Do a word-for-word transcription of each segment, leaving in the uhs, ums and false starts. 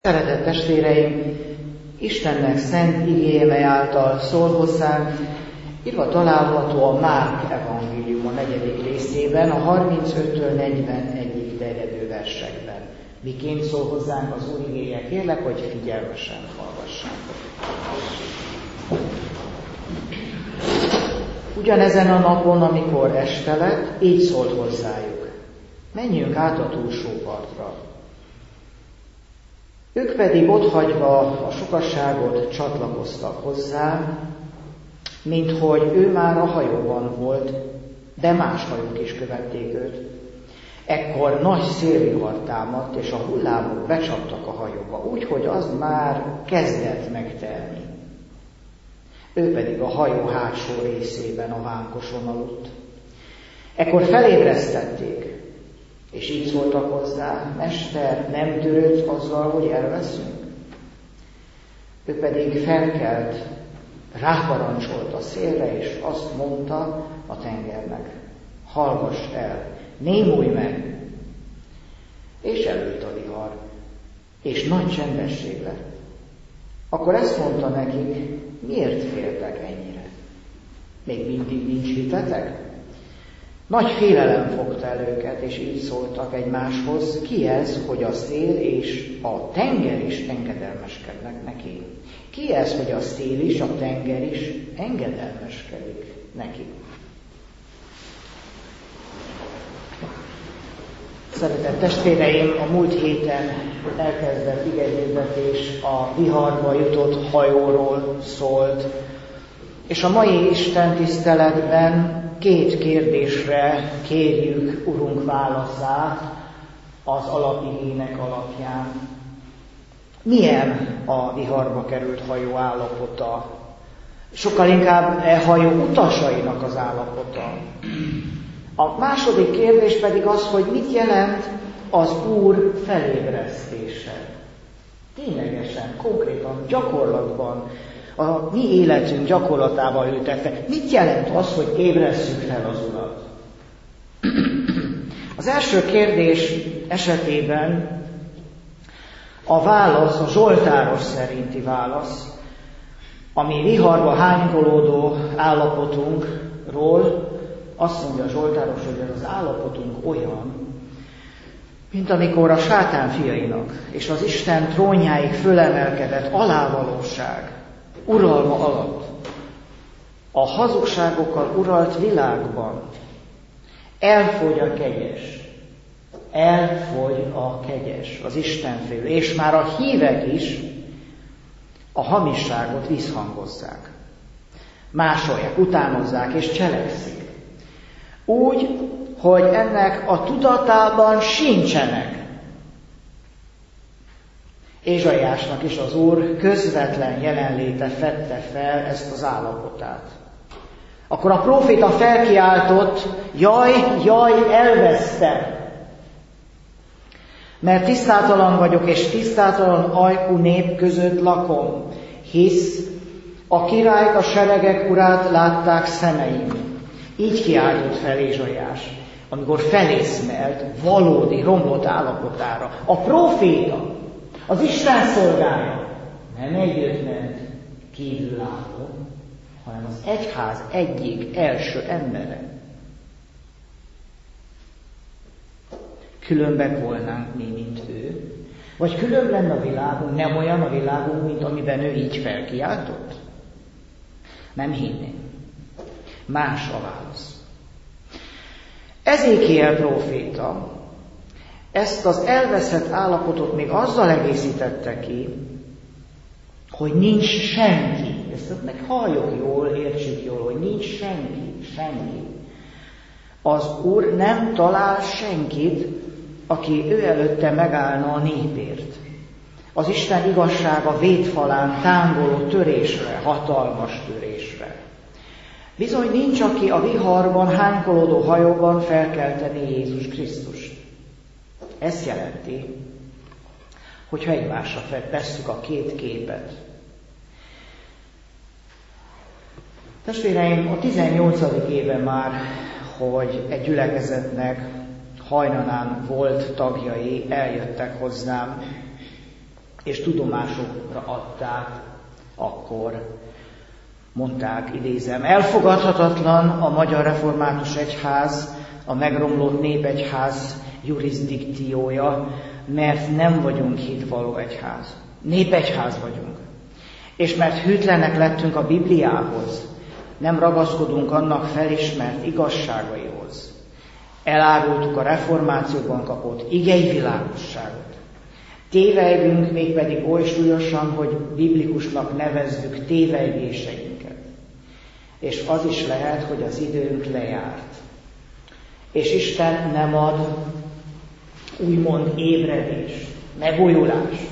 Szeretett testvéreim, Istennek szent igéje által szól hozzánk, írva található a Márk evangélium a negyedik részében, a harmincöttől negyvenegyig terjedő versekben. Miként szól hozzánk az Úr igéje? Kérlek, hogy figyelmesen hallgassátok. Ugyanezen a napon, amikor este lett, így szólt hozzájuk: menjünk át a túlsó partra. Ők pedig otthagyva a sokasságot csatlakoztak hozzá, minthogy ő már a hajóban volt, de más hajók is követték őt. Ekkor nagy szélvihar támadt, és a hullámok becsaptak a hajóba, úgyhogy az már kezdett megtelni. Ő pedig a hajó hátsó részében a vánkoson aludt. Ekkor felébresztették, és így szóltak hozzá: Mester, nem törődsz azzal, hogy elveszünk? Ő pedig felkelt, ráparancsolt a szélre, és azt mondta a tengernek: hallgass el, némulj meg! És elült a vihar, és nagy csendesség lett. Akkor ezt mondta nekik: miért féltek ennyire? Még mindig nincs hitetek? Nagy félelem fogta el őket, és így szóltak egymáshoz: ki ez, hogy a szél és a tenger is engedelmeskednek neki? Ki ez, hogy a szél is, a tenger is engedelmeskedik neki? Szeretett testvéreim, a múlt héten elkezdett igehirdetés a viharba jutott hajóról szólt, és a mai Isten tiszteletben két kérdésre kérjük Urunk válaszát az alapigének alapján. Milyen a viharba került hajó állapota? Sokkal inkább e hajó utasainak az állapota. A második kérdés pedig az, hogy mit jelent az Úr felébresztése. Ténylegesen, konkrétan, gyakorlatban, a mi életünk gyakorlatában ültetve. Mit jelent az, hogy ébresszük fel az Urat? Az első kérdés esetében a válasz, a zsoltáros szerinti válasz, ami viharba hánygolódó állapotunkról azt mondja a zsoltáros, hogy ez az állapotunk olyan, mint amikor a sátán fiainak és az Isten trónjáig fölemelkedett alávalóság uralma alatt, a hazugságokkal uralt világban elfogy a kegyes, elfogy a kegyes, az Istenfélő, és már a hívek is a hamisságot visszhangozzák, másolják, utánozzák és cselekszik. Úgy, hogy ennek a tudatában sincsenek. Ézsaiásnak is az Úr közvetlen jelenléte fedte fel ezt az állapotát. Akkor a próféta felkiáltott: jaj, jaj, elvesztem! Mert tisztátalan vagyok, és tisztátalan ajkú nép között lakom, hisz a királyt, a seregek urát látták szemeim. Így kiáltott fel Ézsaiás, amikor felészmelt valódi romlott állapotára. A próféta, az Isten szolgája nem együtt ment kívülálló, hanem az egyház egyik első embere. Különbek volnánk mi, mint ő? Vagy különb lenne a világunk, nem olyan a világunk, mint amiben ő így felkiáltott? Nem hinném. Más a válasz. Ezékiel próféta ezt az elveszett állapotot még azzal egészítette ki, hogy nincs senki. Ezt meg halljuk jól, értsük jól, hogy nincs senki, senki. Az Úr nem talál senkit, aki ő előtte megállna a népért. Az Isten igazsága vétfalán tángoló törésre, hatalmas törésre. Bizony nincs, aki a viharban, hánykolódó hajóban felkelteni Jézus Krisztust. Ez jelenti, hogyha egymásra tesszük a két képet. Testvéreim, a tizennyolcadik éve már, hogy egy gyülekezetnek hajnalán volt tagjai, eljöttek hozzám, és tudomásukra adták, akkor mondták, idézem, elfogadhatatlan a Magyar Református Egyház, a megromlott népegyház jurisdikciója, mert nem vagyunk hitvaló egyház. Népegyház vagyunk. És mert hűtlenek lettünk a Bibliához, nem ragaszkodunk annak felismert igazságaihoz. Elárultuk a reformációban kapott igei világosságot. Tévejgünk mégpedig oly súlyosan, hogy biblikusnak nevezzük tévejgéseinket. És az is lehet, hogy az időnk lejárt. És Isten nem ad úgymond ébredést, megújulást.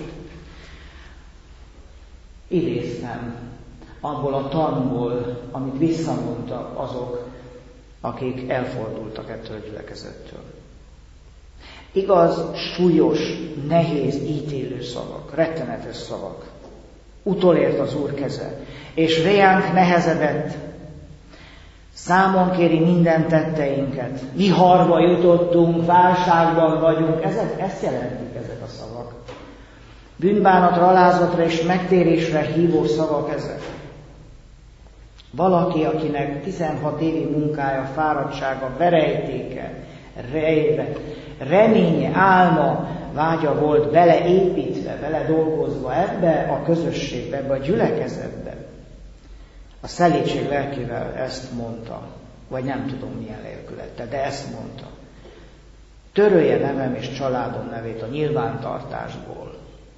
Idéztem abból a tanból, amit visszamondtak azok, akik elfordultak ettől a gyülekezettől. Igaz, súlyos, nehéz, ítélő szavak, rettenetes szavak. Utolért az Úr keze, és reánk nehezedett. Számon kéri minden tetteinket. Viharba jutottunk, válságban vagyunk. Ezek, ezt jelentik ezek a szavak. Bűnbánatra, alázatra és megtérésre hívó szavak ezek. Valaki, akinek tizenhat évi munkája, fáradtsága, verejtéke, rejve, reménye, álma, vágya volt beleépítve, bele dolgozva ebbe a közösségbe, ebbe a gyülekezetbe. A szelídség lelkével ezt mondta, vagy nem tudom milyen lélkülette, de ezt mondta. Törölje nevem és családom nevét a nyilvántartásból.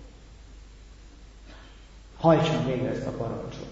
Hajtson végre ezt a parancsot.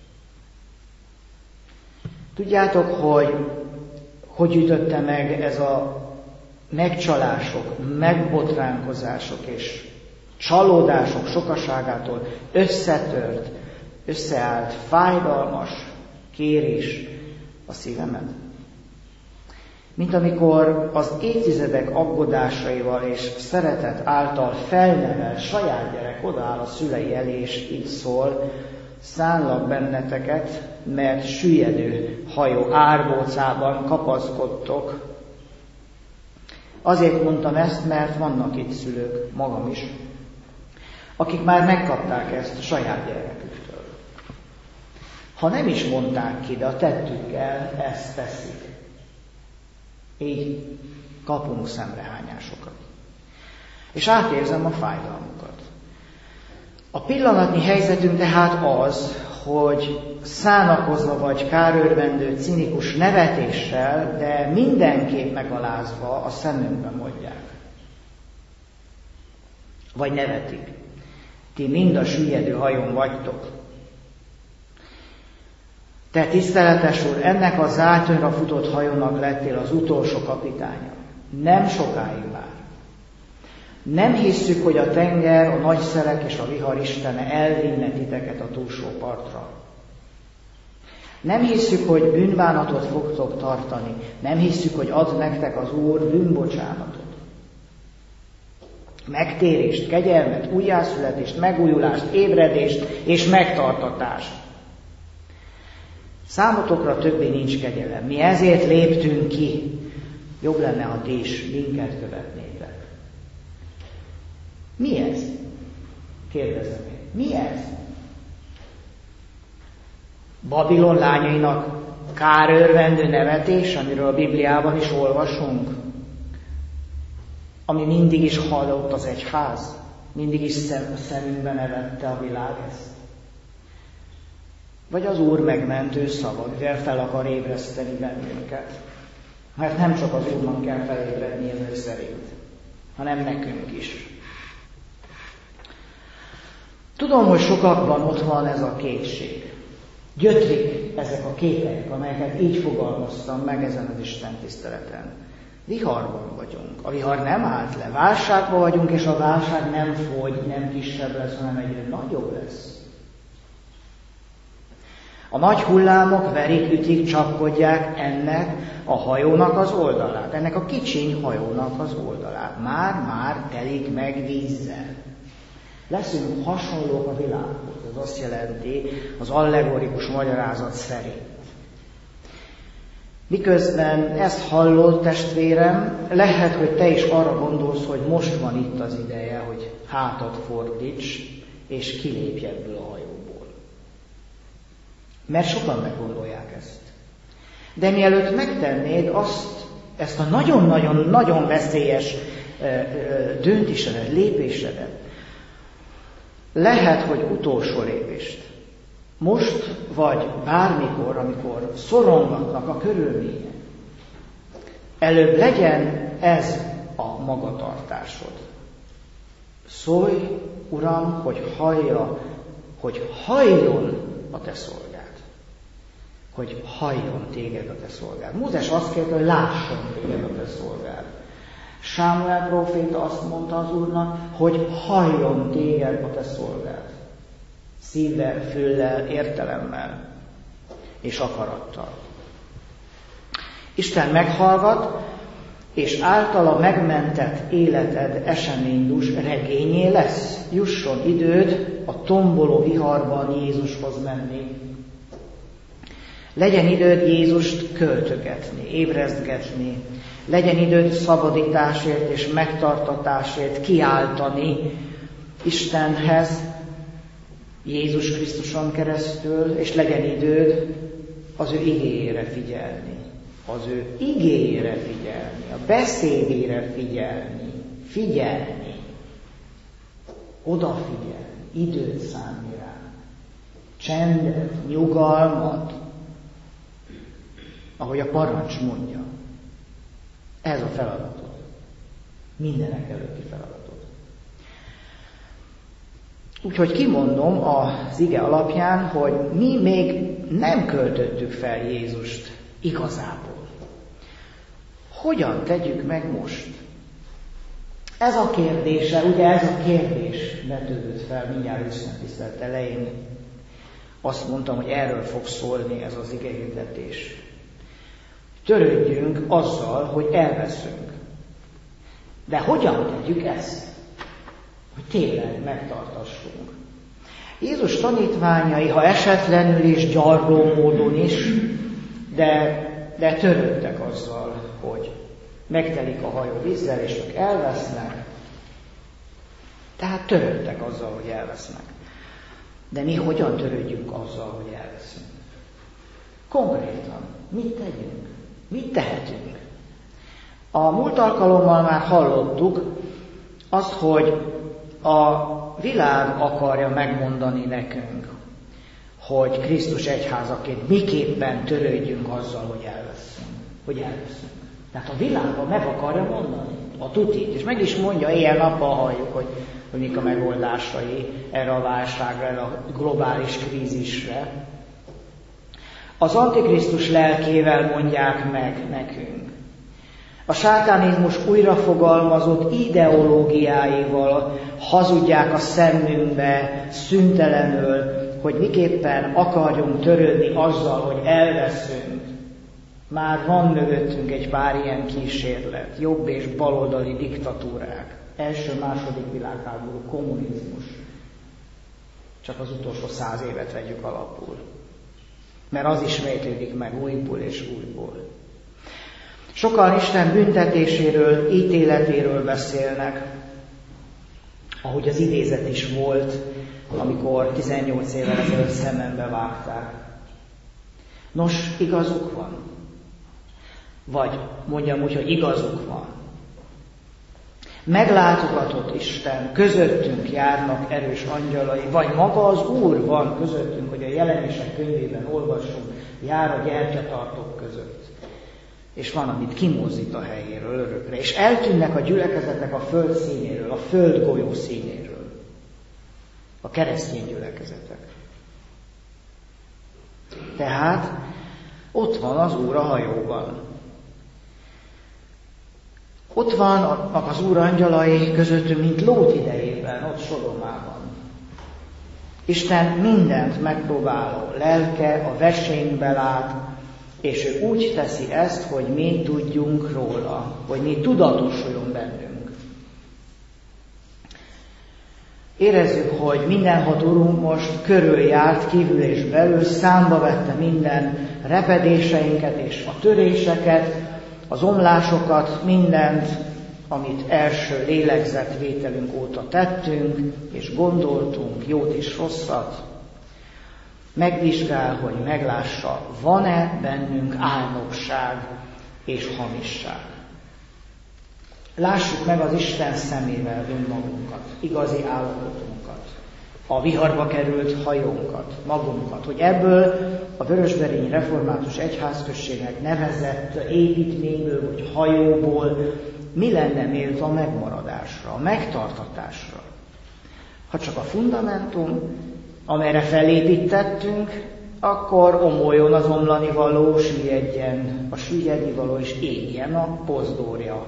Tudjátok, hogy hogy ütötte meg ez a megcsalások, megbotránkozások és csalódások sokaságától összetört, összeállt, fájdalmas kérés a szívemet? Mint amikor az évtizedek aggodásaival és szeretet által felnevelt saját gyerek odaáll a szülei elé, és így szól, szánlak benneteket, mert süllyedő hajó árbócában kapaszkodtok. Azért mondtam ezt, mert vannak itt szülők, magam is, akik már megkapták ezt a saját gyereküktől. Ha nem is mondták ki, de a tettükkel ezt teszik. Így kapunk szemrehányásokat. És átérzem a fájdalmukat. A pillanatnyi helyzetünk tehát az, hogy szánakozva vagy kárőrvendő, cinikus nevetéssel, de mindenképp megalázva a szemünkbe mondják. Vagy nevetik. Ti mind a süllyedő hajón vagytok. Te, tiszteletes Úr, ennek a zátonyra futott hajónak lettél az utolsó kapitánya. Nem sokáig már. Nem hisszük, hogy a tenger, a nagy szelek és a vihar istene elvinne titeket a túlsó partra. Nem hisszük, hogy bűnbánatot fogtok tartani. Nem hisszük, hogy ad nektek az Úr bűnbocsánatot. Megtérést, kegyelmet, újjászületést, megújulást, ébredést és megtartatást. Számotokra többé nincs kegyelem. Mi ezért léptünk ki. Jobb lenne, ha ti is minket követnétek. Mi ez? Kérdezem én. Mi ez? Babilon lányainak kárőrvendő nevetés, amiről a Bibliában is olvasunk? Ami mindig is hallott az egyház? Mindig is szem, szemünkbe nevette a világ ezt? Vagy az Úr megmentő szava, mivel fel akar ébreszteni bennünket? Mert nem csak az Úrnak kell felébredni ő szerint, hanem nekünk is. Tudom, hogy sokakban ott van ez a kétség. Gyötrik ezek a képek, amelyeket így fogalmaztam meg ezen az Isten tiszteleten. Viharban vagyunk. A vihar nem állt le. Válságban vagyunk, és a válság nem fogy, nem kisebb lesz, hanem egyre nagyobb lesz. A nagy hullámok verik, ütik, csapkodják ennek a hajónak az oldalát, ennek a kicsiny hajónak az oldalát. Már-már telik meg vízzel. Leszünk hasonlók a világhoz, ez azt jelenti az allegorikus magyarázat szerint. Miközben ezt hallod, testvérem, lehet, hogy te is arra gondolsz, hogy most van itt az ideje, hogy hátat fordíts, és kilépj ebből a hajóból. Mert sokan meggondolják ezt. De mielőtt megtennéd azt, ezt a nagyon-nagyon-nagyon veszélyes döntésedet, lépésedet, lehet, hogy utolsó lépést. Most vagy bármikor, amikor szorongatnak a körülmények, előbb legyen ez a magatartásod. Szólj, Uram, hogy hallja, hogy halljon a te szolgád. Hogy halljon téged a te szolgád. Mózes azt kérte, hogy lásson téged a te szolgád. Sámuel próféta azt mondta az Úrnak, hogy halljon téged a te szolgád. Szívvel, füllel, értelemmel és akarattal. Isten meghallgat, és általa megmentett életed eseménydús regényé lesz. Jusson időd a tomboló viharban Jézushoz menni. Legyen időd Jézust költögetni, ébrezgetni. Legyen időd szabadításért és megtartatásért kiáltani Istenhez, Jézus Krisztuson keresztül, és legyen időd az ő igéjére figyelni. Az ő igéjére figyelni, a beszédére figyelni, figyelni, odafigyelni, időt szánni rá, csendet, nyugalmat, ahogy a parancs mondja. Ez a feladatod. Mindenek előtti feladatod. Úgyhogy kimondom az ige alapján, hogy mi még nem költöttük fel Jézust igazából. Hogyan tegyük meg most? Ez a kérdése, ugye ez a kérdés vetődött fel mindjárt istentisztelet elején. Azt mondtam, hogy erről fog szólni ez az igehirdetés. Törődjünk azzal, hogy elveszünk. De hogyan tegyük ezt? Hogy tényleg megtartassunk. Jézus tanítványai, ha esetlenül is gyarló módon is, de, de törődtek azzal, hogy megtelik a hajó vízzel, és ők elvesznek. Tehát törődtek azzal, hogy elvesznek. De mi hogyan törődjünk azzal, hogy elveszünk? Konkrétan, mit tegyünk? Mit tehetünk? A múlt alkalommal már hallottuk azt, hogy a világ akarja megmondani nekünk, hogy Krisztus egyházaként miképpen törődjünk azzal, hogy elveszünk. Hogy elveszünk. Tehát a világban meg akarja mondani a tutit, és meg is mondja, éjjel-nappal halljuk, hogy, hogy mik a megoldásai erre a válságra, erre a globális krízisre. Az Antikrisztus lelkével mondják meg nekünk. A sátánizmus újrafogalmazott ideológiáival hazudják a szemünkbe szüntelenül, hogy miképpen akarjunk törődni azzal, hogy elveszünk. Már van mögöttünk egy pár ilyen kísérlet, jobb és baloldali diktatúrák, első-második világháború, kommunizmus. Csak az utolsó száz évet vegyük alapul. Mert az ismétlődik meg újból és újból. Sokan Isten büntetéséről, ítéletéről beszélnek, ahogy az idézet is volt, amikor tizennyolc évvel ezelőtt szemembe vágták. Nos, igazuk van. Vagy mondjam úgy, hogy igazuk van. Meglátogatott Isten, közöttünk járnak erős angyalai, vagy maga az Úr van közöttünk, hogy a jelenések könyvében olvassunk, jár a gyertyatartók között. És van, amit kimozdít a helyéről örökre, és eltűnnek a gyülekezetek a föld színéről, a föld golyó színéről. A keresztény gyülekezetek. Tehát ott van az Úr a hajóban. Ott vannak az Úr angyalai közöttünk, mint Lót idejében, ott Sodomában. Isten mindent megpróbáló lelke a vesénkbe lát, és ő úgy teszi ezt, hogy mi tudjunk róla, hogy mi tudatosuljon bennünk. Érezzük, hogy mindenhat Urunk most körüljárt, kívül és belül, számba vette minden repedéseinket és a töréseket, az omlásokat, mindent, amit első lélegzetvételünk óta tettünk, és gondoltunk, jót és rosszat, megvizsgál, hogy meglássa, van-e bennünk álnokság és hamisság. Lássuk meg az Isten szemével önmagunkat, igazi állapotunkat, a viharba került hajónkat, magunkat, hogy ebből a Vörösberényi Református Egyházközségnek nevezett építményből vagy hajóból mi lenne méltó a megmaradásra, a megtartatásra. Ha csak a fundamentum, amelyre felépítettünk, akkor omoljon az omlani való, süllyedjen a süllyedni való, és égjen a pozdórja.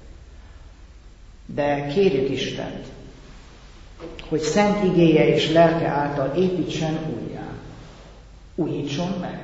De kérjük Istent, hogy szent igéje és lelke által építsen újjá. Újítson meg.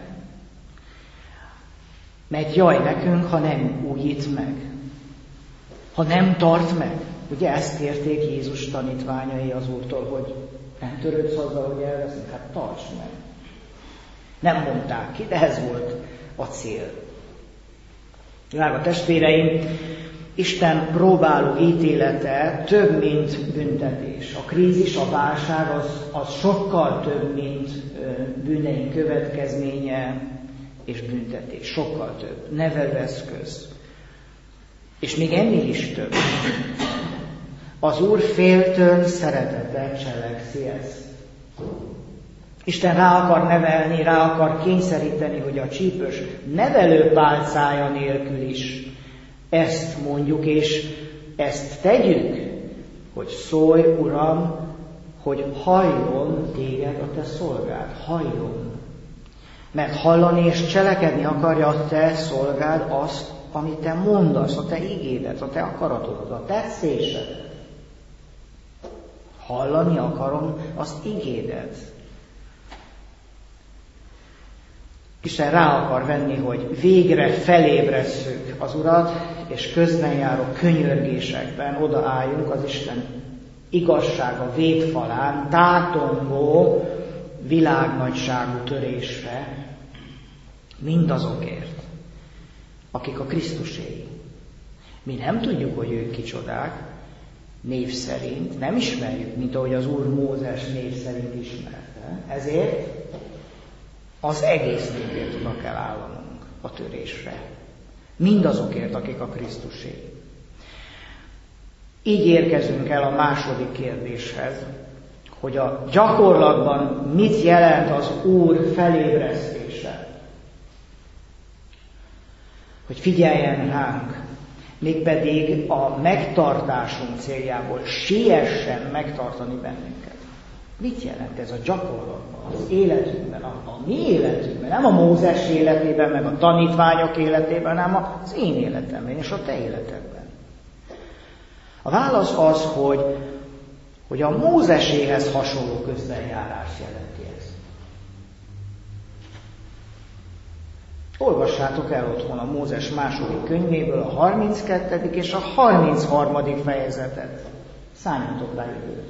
Mert jaj nekünk, ha nem újít meg. Ha nem tart meg. Ugye ezt kérték Jézus tanítványai az Úrtól, hogy nem törődsz azzal, hogy elveszünk, hát tarts meg. Nem mondták ki, de ez volt a cél. Drága testvéreim, Isten próbáló ítélete több, mint büntetés. A krízis, a válság az, az sokkal több, mint bűneink következménye és büntetés. Sokkal több. Nevelőeszköz. És még ennél is több. Az Úr féltőn szeretettel cselekszi ezt. Isten rá akar nevelni, rá akar kényszeríteni, hogy a csípős nevelőpálcája nélkül is ezt mondjuk, és ezt tegyük, hogy szólj, Uram, hogy halljon téged a te szolgád, halljon. Mert hallani és cselekedni akarja a te szolgád azt, amit te mondasz, a te igédet, a te akaratodat, a tetszésedet. Hallani akarom az igédet. Isten rá akar venni, hogy végre felébresszük az Urat, és közben járó könyörgésekben odaálljunk az Isten igazsága védfalán, tátongó világnagyságú törésre, mindazokért, akik a Krisztuséi. Mi nem tudjuk, hogy ők kicsodák, név szerint, nem ismerjük, mint ahogy az Úr Mózes név szerint ismerte. Ezért az egész népért oda kell állanunk a törésre. Mindazokért, akik a Krisztusé. Így érkezünk el a második kérdéshez, hogy a gyakorlatban mit jelent az Úr felébresztése. Hogy figyeljen ránk, mégpedig a megtartásunk céljából siessen megtartani bennünket. Mit jelent ez a gyakorlatban, az életünkben, a, a mi életünkben, nem a Mózes életében, meg a tanítványok életében, hanem az én életemben és a te életedben? A válasz az, hogy, hogy a Mózeséhez hasonló közbenjárás jelenti ez. Olvassátok el otthon a Mózes második könyvéből a harminckettedik és a harmincharmadik fejezetet. Szálljatok rá időt.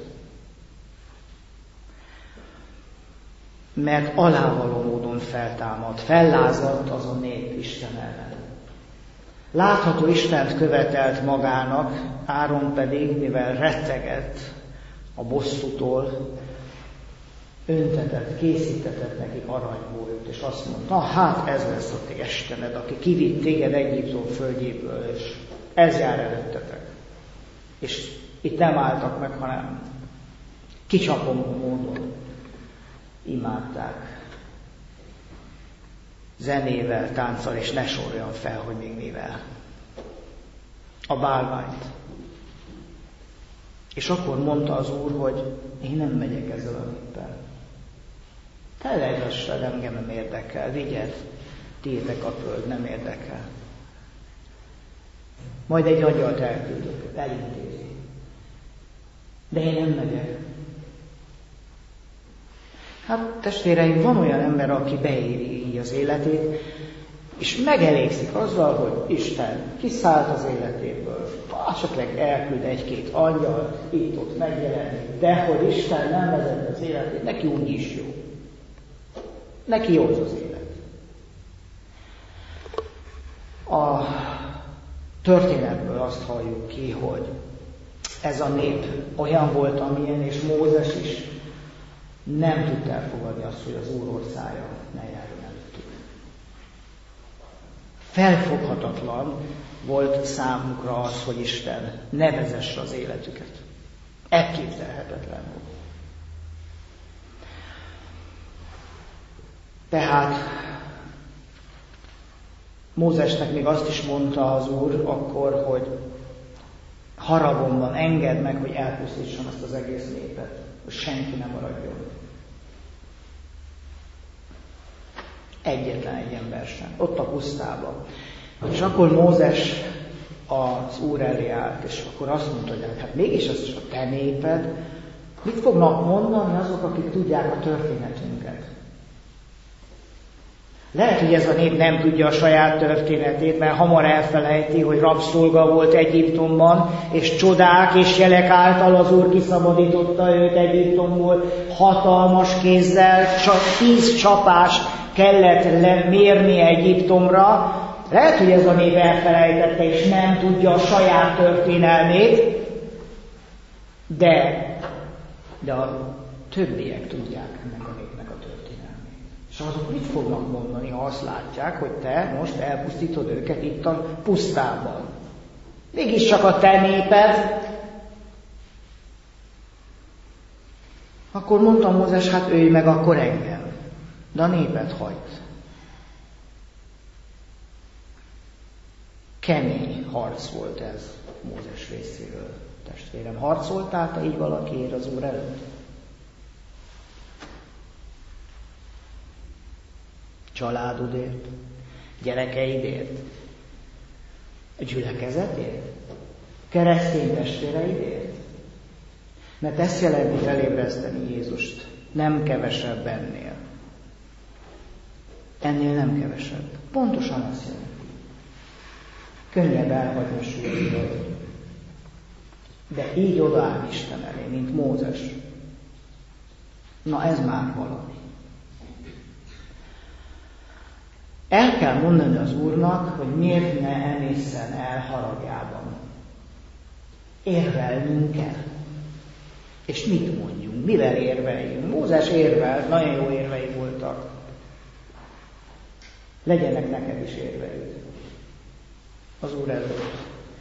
Mert alávaló módon feltámadt, fellázadt az a nép Isten ellen. Látható Istent követelt magának, Áron pedig, mivel rettegett a bosszútól, öntetett, készítetett nekik aranybólyút, és azt mondta, na hát ez lesz a ti Istened, aki kivitt téged Egyiptom földjéből, és ez jár előttetek. És itt nem álltak meg, hanem kicsapongó módon imádták. Zenével, tánccal, és ne soroljon fel, hogy még mivel. A bálványt. És akkor mondta az Úr, hogy én nem megyek ezzel a néppel. Te legassad, engem nem érdekel, vigyed, tiétek a föld, nem érdekel. Majd egy angyalt elküldök, elintézi. De én nem megyek. Hát testvéreim, van olyan ember, aki beéri így az életét, és megelégszik azzal, hogy Isten kiszállt az életéből, esetleg elküld egy-két angyalt, itt-ott megjelenik, de hogy Isten nem vezet az életét, neki úgy is jó. Neki jó az az élet. A történetből azt halljuk ki, hogy ez a nép olyan volt, amilyen, és Mózes is nem tudta elfogadni azt, hogy az Úr országa ne járjon előttük. Felfoghatatlan volt számukra az, hogy Isten ne vezesse az életüket. Elképzelhetetlen volt. Tehát Mózesnek még azt is mondta az Úr akkor, hogy haragomban engedd meg, hogy elpusztítsam ezt az egész népet, hogy senki nem maradjon. Egyetlen egy ember sem. Ott a pusztában. És akkor Mózes az Úr elé állt, és akkor azt mondta, hogy hát mégis ez a te néped, mit fognak mondani azok, akik tudják a történetünket? Lehet, hogy ez a nép nem tudja a saját történetét, mert hamar elfelejti, hogy rabszolga volt Egyiptomban, és csodák és jelek által az Úr kiszabadította őt Egyiptomból, hatalmas kézzel, csak tíz csapás kellett lemérni Egyiptomra. Lehet, hogy ez a nép elfelejtette, és nem tudja a saját történelmét, de, de a többiek tudják ennek a népnek a történelmét. És azok mit fognak mondani, ha azt látják, hogy te most elpusztítod őket itt a pusztában? Mégiscsak a te néped. Akkor mondta Mózes, hát ölj meg akkor engem, de a népet hagyd. Kemény harc volt ez Mózes részéről, testvérem. Harcoltál te így valakiért az Úr előtt? Családodért, gyerekeidért, a gyülekezetért, keresztény testvéreidért. Mert ezt jelenti felébreszteni Jézust. Nem kevesebb ennél. Ennél nem kevesebb. Pontosan azt jelenti. Könnyebb elhagyni a súlyról. De így odaáll Isten elé, mint Mózes. Na ez már valami. El kell mondani az Úrnak, hogy miért ne emészen el haragjában. Érvelnünk kell. És mit mondjunk? Mivel érveljünk? Mózes érvelt, nagyon jó érvei voltak. Legyenek neked is érveid az Úr előtt.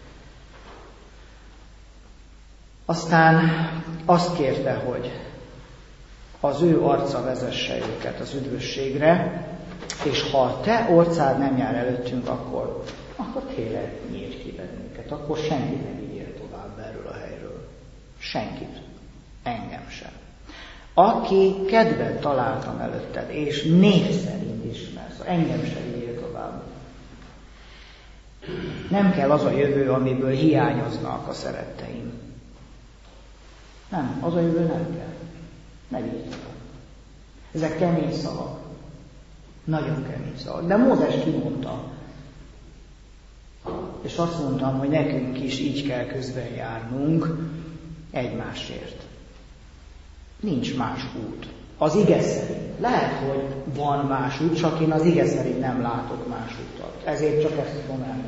Aztán azt kérte, hogy az ő arca vezesse őket az üdvösségre, és ha a te orcád nem jár előttünk, akkor, akkor tényleg nyírj ki bennünket, akkor senki nem vigyél tovább erről a helyről. Senkit. Engem sem. Aki kedvet találtam előtted, és név szerint ismersz, engem sem vigyél tovább. Nem kell az a jövő, amiből hiányoznak a szeretteim. Nem, az a jövő nem kell. Ne vigyél tovább. Ezek kemény szavak. Nagyon kemény szavak. De Mózes kimondta. És azt mondtam, hogy nekünk is így kell közben járnunk egymásért. Nincs más út. Az ige szerint. Lehet, hogy van más út, csak én az ige szerint nem látok más utat. Ezért csak ezt tudom elmondani.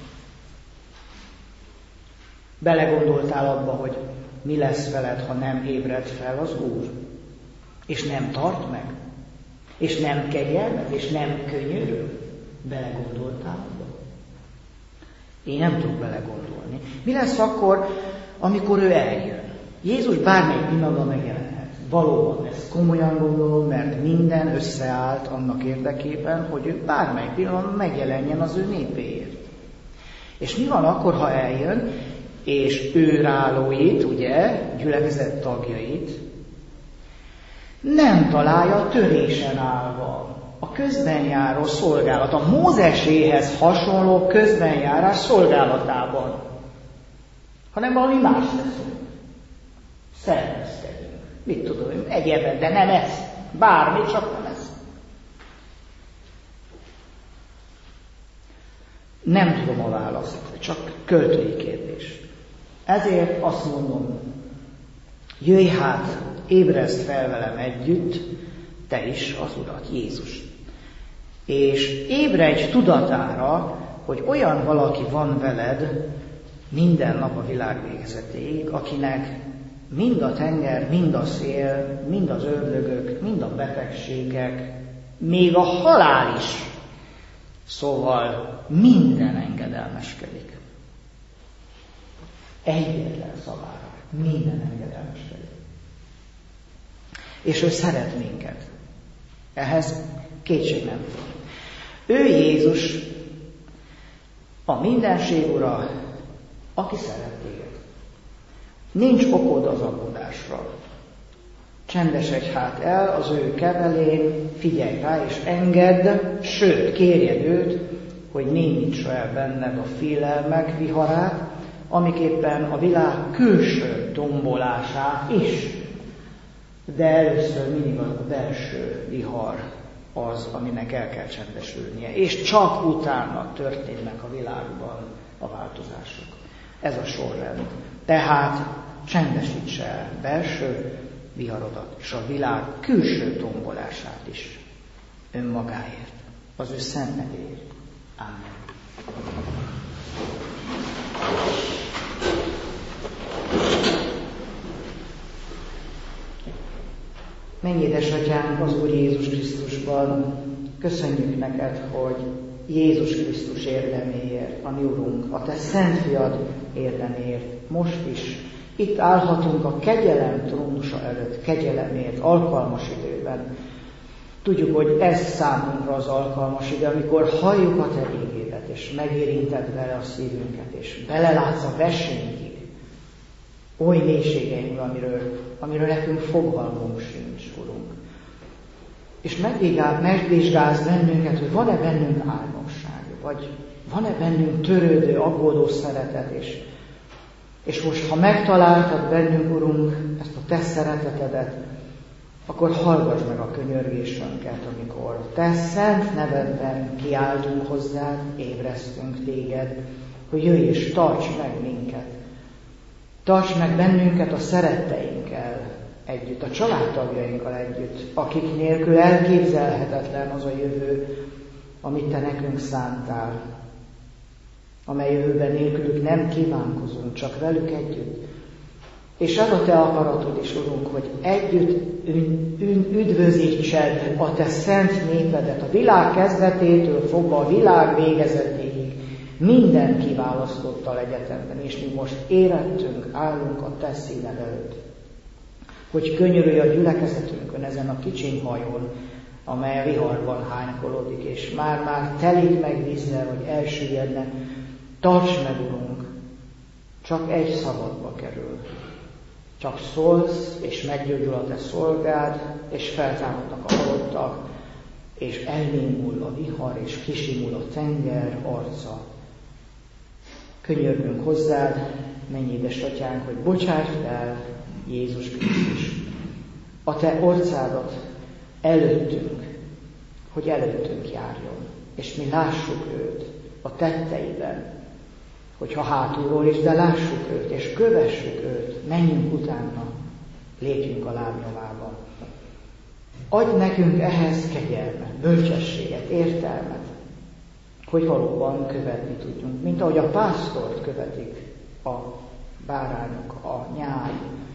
Belegondoltál abba, hogy mi lesz veled, ha nem ébred fel az Úr? És nem tart meg? És nem kegyelmez? És nem könyörül? Belegondoltál abba? Én nem tudok belegondolni. Mi lesz akkor, amikor ő eljön? Jézus bármelyik pillanatban megjelenhet. Valóban ezt komolyan gondolom, mert minden összeállt annak érdekében, hogy ő bármelyik pillanatban megjelenjen az ő népéért. És mi van akkor, ha eljön, és ő rálóit, ugye, gyülekezet tagjait, nem találja törésen állva a közbenjáró szolgálat, a Mózeséhez hasonló közbenjárás szolgálatában, hanem valami más leszünk. Szervezkedünk. Mit tudom, egyébben, de nem ez. Bármi, csak nem ez. Nem tudom a választ, csak költői kérdés. Ezért azt mondom, jöjj hát, ébreszd fel velem együtt, te is az Urat, Jézus. És ébredj tudatára, hogy olyan valaki van veled minden nap a világ végezetéig, akinek mind a tenger, mind a szél, mind az ördögök, mind a betegségek, még a halál is, szóval minden engedelmeskedik. Egyetlen szavára minden engedelmeskedik. És ő szeret minket. Ehhez kétség nem van. Ő Jézus, a mindenség ura, aki szeret téged. Nincs okod az aggódásra. Csendesedj hát el az ő kevelén, figyelj rá és engedd, sőt, kérjed őt, hogy némítsa el benned a félelmek viharát, amiképpen a világ külső tombolását is. De először mindig a belső vihar az, aminek el kell csendesülnie. És csak utána történnek a világban a változások. Ez a sorrend. Tehát csendesítse el belső viharodat, és a világ külső tombolását is önmagáért, az ő szent nevéért. Amen. Mennyi édesatyánk az Úr Jézus Krisztusban, köszönjük neked, hogy Jézus Krisztus érdeméért, a mi Urunk, a te szent fiad érdeméért, most is itt állhatunk a kegyelem trónusa előtt, kegyelemért, alkalmas időben. Tudjuk, hogy ez számunkra az alkalmas idő, amikor halljuk a te igédet, és megérinted vele a szívünket, és belelátsz a vesénkig, oly mélységeinkből, amiről, amiről nekünk fogalmunk sincs, Urunk. És megvizsgálsz bennünket, hogy van-e bennünk álmokság, vagy van-e bennünk törődő, aggódó szeretet, és, és most, ha megtaláltad bennünk, Urunk, ezt a te szeretetedet, akkor hallgass meg a könyörgésünket, amikor te szent nevedben kiáltunk hozzád, ébresztünk téged, hogy jöjj és tarts meg minket. Tarts meg bennünket a szeretteinkkel együtt, a családtagjainkkal együtt, akik nélkül elképzelhetetlen az a jövő, amit te nekünk szántál, amely jövőben nélkülük nem kívánkozunk, csak velük együtt. És az a te akaratod is, Urunk, hogy együtt üdvözítsed a te szent népedet, a világ kezdetétől fogva a világ végezetéig, minden kiválasztottal egyetemben, és mi most érettünk, állunk a te színed előtt, hogy könyörülj a gyülekezetünkön ezen a kicsiny hajón, amely a viharban hánykolodik, és már-már telik meg vízzel, hogy elsüllyedne. Tarts meg, Urunk, csak egy szabadba kerül. Csak szólsz, és meggyógyul a te szolgád, és feltámadnak a halottak, és elnémul a vihar, és kisimul a tenger arca. Könyörgünk hozzád, mennyi édesatyánk, hogy bocsáss el Jézus Krisztus a te orcádat előttünk, hogy előttünk járjon, és mi lássuk őt a tetteiben, hogyha hátulról is, de lássuk őt, és kövessük őt, menjünk utána, lépjünk a lábnyomába. Adj nekünk ehhez kegyelmet, bölcsességet, értelmet, hogy valóban követni tudjunk, mint ahogy a pásztort követik a bárányok, a nyáj.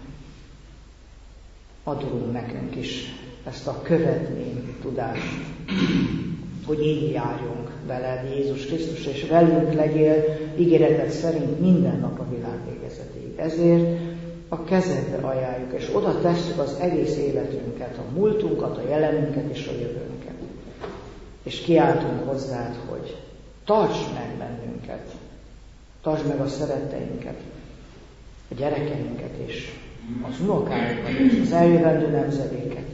Adunk nekünk is ezt a követni tudást, hogy így járjunk veled, Jézus Krisztus, és velünk legyél ígéreted szerint minden nap a világ végezetéig. Ezért a kezedbe ajánljuk, és oda tesszük az egész életünket, a múltunkat, a jelenünket és a jövőnket. És kiáltunk hozzád, hogy tarts meg bennünket, tartsd meg a szeretteinket, a gyerekeinket és az unokáinkat és az eljövendő nemzedéket.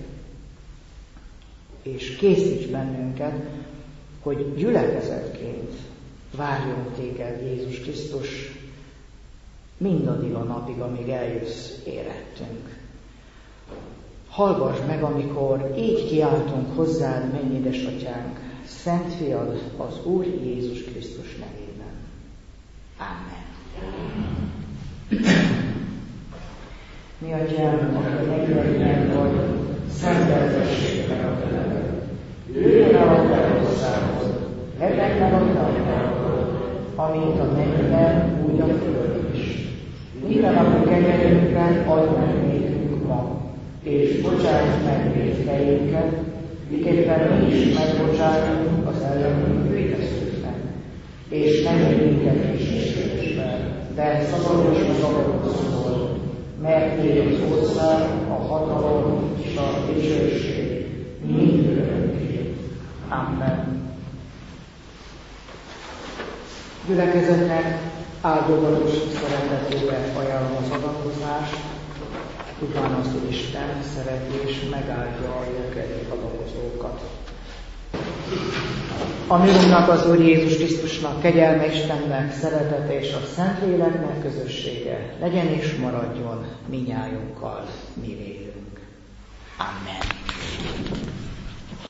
És készíts bennünket, hogy gyülekezetként várjunk téged, Jézus Krisztus, mindaddig a napig, amíg eljössz érettünk. Hallgass meg, amikor így kiáltunk hozzád, mennyi édesatyánk, Szent Fiad, az Úr Jézus Krisztus nevében. Amen. Mi atyám, aki mennyben vagy, szenteltessék meg a te neved. Jöjjön el a te országod, legyen meg a te akaratod, amint a mennyben, úgy a földön is. Mindennapi kenyerünket add meg nékünk ma, és bocsáss meg vétkeinket, miképpen mi is megbocsátunk az ellenünk vétkezőknek. És ne vigy minket kísértésbe, de szabadíts meg a gonosztól, mert Téd az ország, a hatalom és a dicsőség mind örökké. Amen. Gyülekezetnek áldozatos szeretetével ajánlom az adakozást, utána az Isten szereti és megáldja a lelkeli adakozókat. A mi Urunknak, az Úr Jézus Krisztusnak kegyelme, Istennek szeretete és a Szentléleknek közössége legyen és maradjon minnyájunkkal, mi vélünk. Amen.